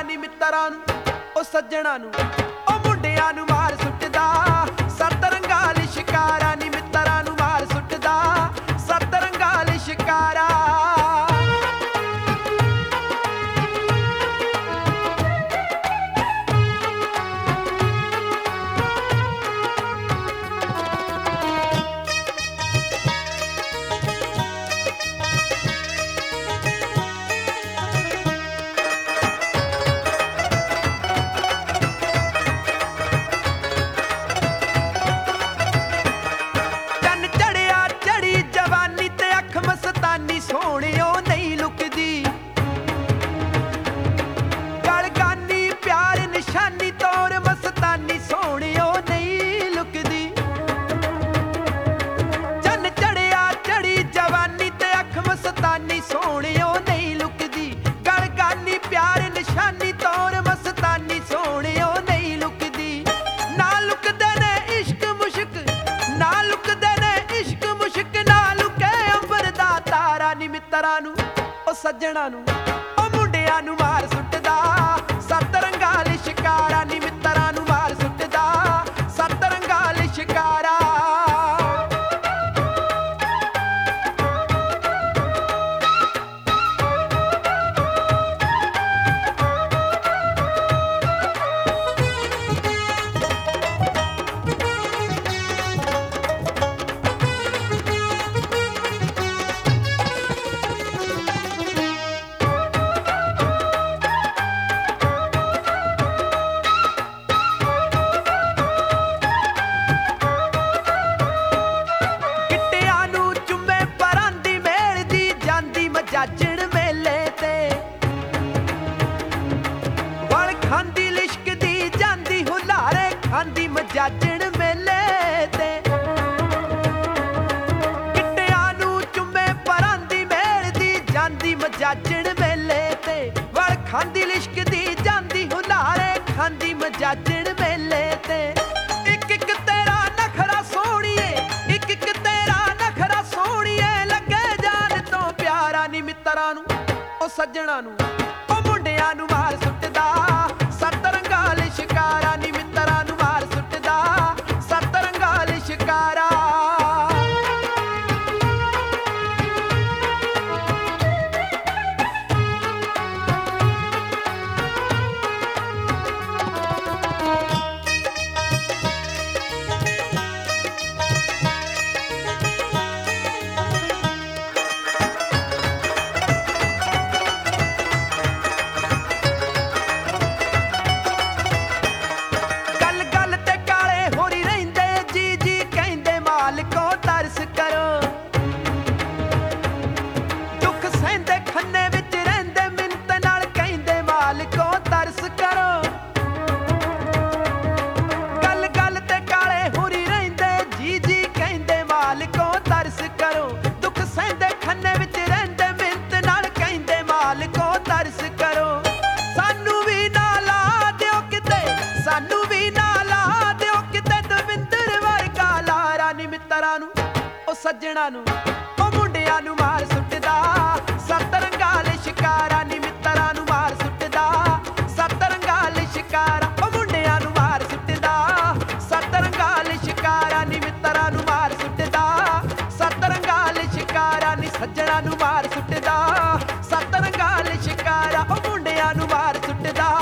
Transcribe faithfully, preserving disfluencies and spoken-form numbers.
ਨੀ ਮਿੱਤਰਾਂ ਨੂੰ ਉਹ ਸੱਜਣਾ ਨੂੰ ਉਹ ਮੁੰਡਿਆਂ ਨੂੰ ਮਾਰ ਸੁੱਟਦਾ ਸੱਤ ਰੰਗਾਂ ਵਾਲੀ ਸ਼ਿਕਾਰਾ ਨੀ ਮਿੱਤਰਾਂ ਨੂੰ ਮਾਰ ਸੁੱਟਦਾ ਸੱਤ ਰੰਗਾਂ ਵਾਲੀ ਸ਼ਿਕਾਰਾ। ਸੋਹਣਿਓ ਨਹੀਂ ਲੁਕਦੀ ਗਲਗਾਨੀ ਪਿਆਰ ਨਿਸ਼ਾਨੀ ਤੌਰ ਮਸਤਾਨੀ ਸੋਹਣਿਓ ਨਹੀਂ ਲੁਕਦੀ ਚੰਨ ਚੜਿਆ ਚੜੀ ਜਵਾਨੀ ਤੇ ਅੱਖ ਮਸਤਾਨੀ ਸੋਹਣਿਓ ਨਹੀਂ ਲੁਕਦੀ ਗਲਗਾਨੀ ਪਿਆਰ ਨਿਸ਼ਾਨੀ ਤੌਰ ਮਸਤਾਨੀ ਸੋਹਣਿਓ ਨਹੀਂ ਲੁਕਦੀ। ਨਾ ਲੁਕਦੇ ਨੇ ਇਸ਼ਕ ਮੁਸ਼ਕ ਨਾ ਲੁਕਦੇ ਨੇ ਇਸ਼ਕ ਮੁਸ਼ਕ ਨਾ ਲੁਕੇ ਅੰਬਰ ਦਾ ਤਾਰਾ ਨੀ ਮਿੱਤਰਾਂ ਨੂੰ ਉਹ ਸੱਜਣਾ ਨੂੰ ਉਹ ਮੁੰਡਿਆਂ ਨੂੰ ਮਾਰ ਸੁੱਟਦਾ ਸੱਤ ਰੰਗਾਂ ਵਾਲੀ ਸ਼ਿਕਾਰਾ ਨੀ ਮਿੱਤਰਾਂ ਨੂੰ ਮਾਰ ਸੁੱਟਦਾ ਸੱਤ ਰੰਗਾਂ ਵਾਲੀ ਸ਼ਿਕਾਰਾ। ਜਾਜਣ ਮੇਲੇ ਤੇ ਵਲ ਖਾਂਦੀ ਲਿਸ਼ਕਦੀ ਜਾਂਦੀ ਹੁਲਾਰੇ ਖਾਂਦੀ ਮਜਾਜਣ ਮੇਲੇ ਤੇ ਕਿੱਟਿਆਂ ਨੂੰ ਚੁੰਮੇ ਪਰਾਂਦੀ ਮੇਲਦੀ ਜਾਂਦੀ ਮਜਾਜਣ ਮੇਲੇ ਤੇ ਵਲ ਖਾਂਦੀ ਲਿਸ਼ਕਦੀ ਜਾਂਦੀ ਹੁਲਾਰੇ ਖਾਂਦੀ ਮਜਾਜਣ ਮੇਲੇ ਤੇ। ਇੱਕ ਇੱਕ ਤੇਰਾ ਨਖਰਾ ਸੋਹਣੀਏ ਇੱਕ ਇੱਕ ਤੇਰਾ ਨਖਰਾ ਸੋਹਣੀਏ ਲੱਗੇ ਜਾਨ ਤੋਂ ਪਿਆਰਾ ਨੀ ਮਿੱਤਰਾਂ ਨੂੰ ਉਹ ਸੱਜਣਾ ਨੂੰ ਉਹ ਮੁੰਡਿਆਂ ਨੂੰ ਮਾਰ ਸੁੱਟਦਾ ਸੱਤ ਰੰਗਾਂ ਵਾਲੀ ਸ਼ਿਕਾਰਾ ਨੀ ਮਿੱਤਰਾਂ ਨੂੰ ਮਾਰ ਸੁੱਟਦਾ ਸੱਤ ਰੰਗਾਂ ਵਾਲੀ ਸ਼ਿਕਾਰਾ। ਸਾਨੂੰ ਵੀ ਨਾਲਾ ਦਿਓ ਕਿਤੇ ਦਵਿੰਦਰ ਵਰਗਾ ਲਾਰਾ ਨੀ ਮਿੱਤਰਾਂ ਨੂੰ ਉਹ ਸੱਜਣਾ ਨੂੰ ਉਹ ਮੁੰਡਿਆਂ ਨੂੰ ਮਾਰ ਸੁੱਟਦਾ ਸੱਤ ਰੰਗਾਂ ਵਾਲੀ ਸ਼ਿਕਾਰਾ ਨੀ ਮਿੱਤਰਾਂ ਨੂੰ ਮਾਰ ਸੁੱਟਦਾ ਸੱਤ ਰੰਗਾਂ ਵਾਲੀ ਸ਼ਿਕਾਰਾ। ਉਹ ਮੁੰਡਿਆਂ ਨੂੰ ਮਾਰ ਸੁੱਟਦਾ ਸੱਤ ਰੰਗਾਂ ਵਾਲੀ ਸ਼ਿਕਾਰਾ ਨੀ ਮਿੱਤਰਾਂ ਨੂੰ ਮਾਰ ਸੁੱਟਦਾ ਸੱਤ ਰੰਗਾਂ ਵਾਲੀ ਸ਼ਿਕਾਰਾ ਨੀ ਸੱਜਣਾ ਨੂੰ ਮਾਰ ਸੁੱਟਦਾ ਸੱਤ ਰੰਗਾਂ ਵਾਲੀ ਸ਼ਿਕਾਰਾ। ਉਹ ਮੁੰਡਿਆਂ ਨੂੰ ਮਾਰ ਸੁੱਟਦਾ